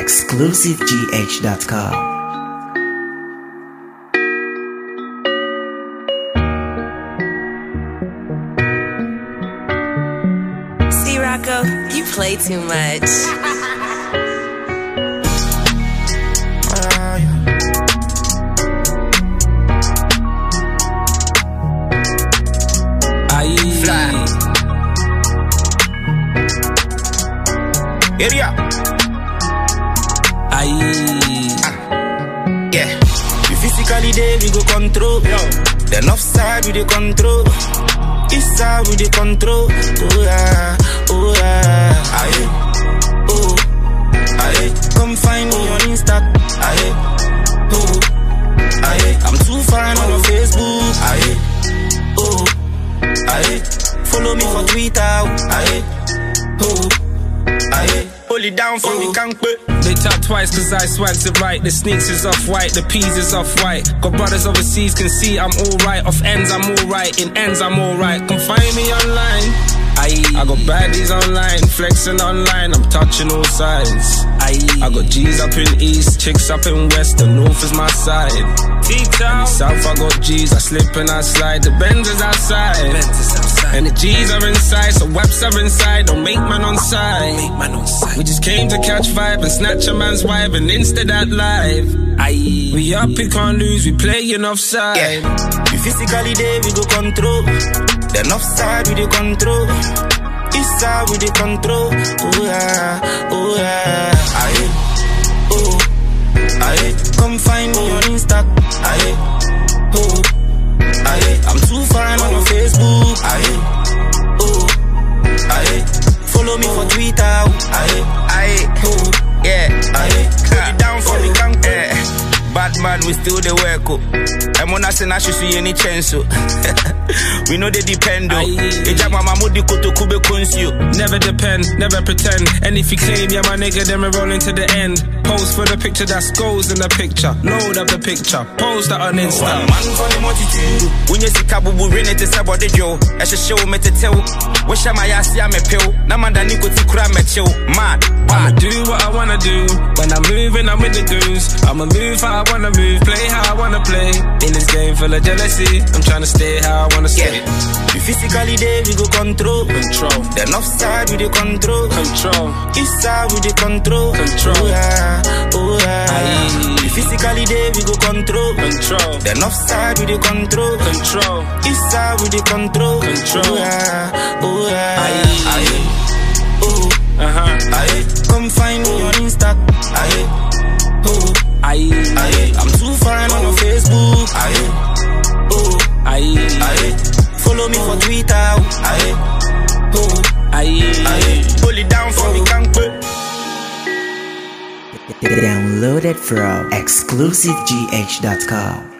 ExclusiveGH.com. Rocco, you play too much. Fly. Area. Yeah. We physically there, we go control. The north side we the control. East side we the control. Oh yeah, oh yeah. Aye, oh, aye. Come find me on Insta. Aye, oh, aye. I'm too fine on Facebook. Aye, oh, aye. Follow me for Twitter. Aye, oh, aye. Hold it down for me, can't quit. They tap twice cause I swags it right. The sneaks is off-white, the peas is off-white. Got brothers overseas can see I'm alright. Off ends I'm alright, in ends I'm alright. Come find me online. I got baddies online, flexing online. I'm touching all sides. I got G's up in east, chicks up in west. The north is my side. T-Town. South I got G's, I slip and I slide. The Benz is outside. And the G's are inside, so waps are inside. Don't make man on side. We just came to catch vibe and snatch a man's wife and insta that live. We up, we can't lose, we playing offside. Yeah. We physically there, we go control. The north side we the control. East side we the control. Oh yeah, oh yeah. Aye, oh, aye. Come find me on Insta. Aye, oh, aye. I'm too fine on Facebook. Aye, oh, aye. Follow me for Twitter. Aye, aye, oh, yeah. Aye, put it down for me, can't bad man, we still the work. I'm on us and I should see any chance. We know they depend on. Never depend, never pretend. And if you claim you're my nigga, then we're rolling to the end. Pose for the picture that's goes in the picture. Load up the picture, post that on Insta. One man for the multitude. When you see Kabubu ring it is about the Joe. I should show me to tell. Wish I my ass ya me pill. Namanda Nico to cram me chill. Mad, I'ma do what I wanna do. When I'm moving, I'm with the goons. I'ma move how I wanna move, play how I wanna play. In this game full of jealousy, I'm trying to stay how I wanna stay. We physically there, we go control. The north side we the control. East side we the control. Oh yeah, oh yeah. We physically there, we go control. The north side we the control. East side we the control. Oh yeah, oh yeah. Aye, oh, aye. Come find me on Insta. Aye, oh, aye. I'm too fine on Facebook. Aye, oh, aye. Follow me for Twitter. Aye, oh, aye. Pull it down for me, can't quit. Download it from ExclusiveGH.com.